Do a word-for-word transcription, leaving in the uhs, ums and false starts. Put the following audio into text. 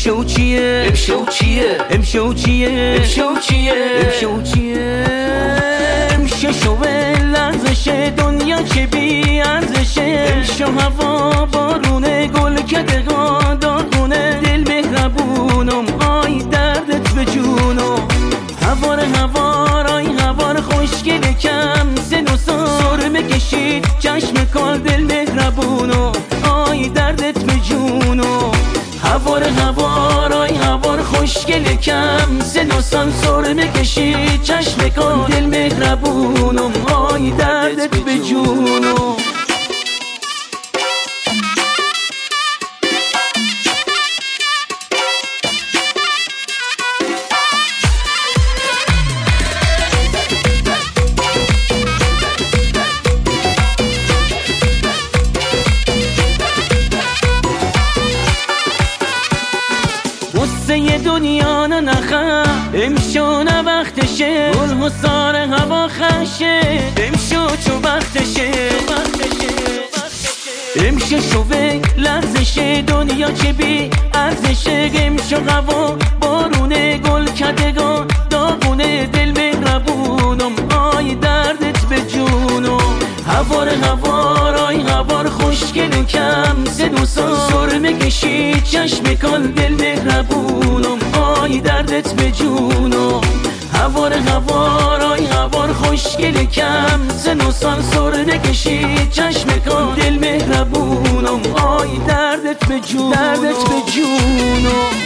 امشو چیه امشو چیه امشو چیه امشو چیه امشو چیه امشو شوه لرزش دنیا چه بی ارزشه امشو هوا بارونه گل کدگان داغونه دل مهربونم آی دردت به جونم هوار هوار آی هوار خوشگل کم سن و سرمه کشید چشم کار دل مهربونم آی دردت به جونم هوار هوار آی هوار خوشگل کم سن و سرمه کشید چشم کار دل مهربونم آی دردت به جونم قصه دنیا نه نخم امشو نه وقتشه گل حصار هوا خشه امشو چو وقتشه امشو شوه لرزشه دنیا چه بی ارزشه امشو هوا بارونه گل کدگان داغونه دل مهربونم آی دردت به جونم هوار هوار آی هوار خوشگل کم سن و سرمه کشید چشم کال دل مهربونم آی دردت به جونم هوار هوار آی هوار خوشگل کم سن و سرمه کشید چشم کال دل مهربونم آی دردت به جونم دردت به جونم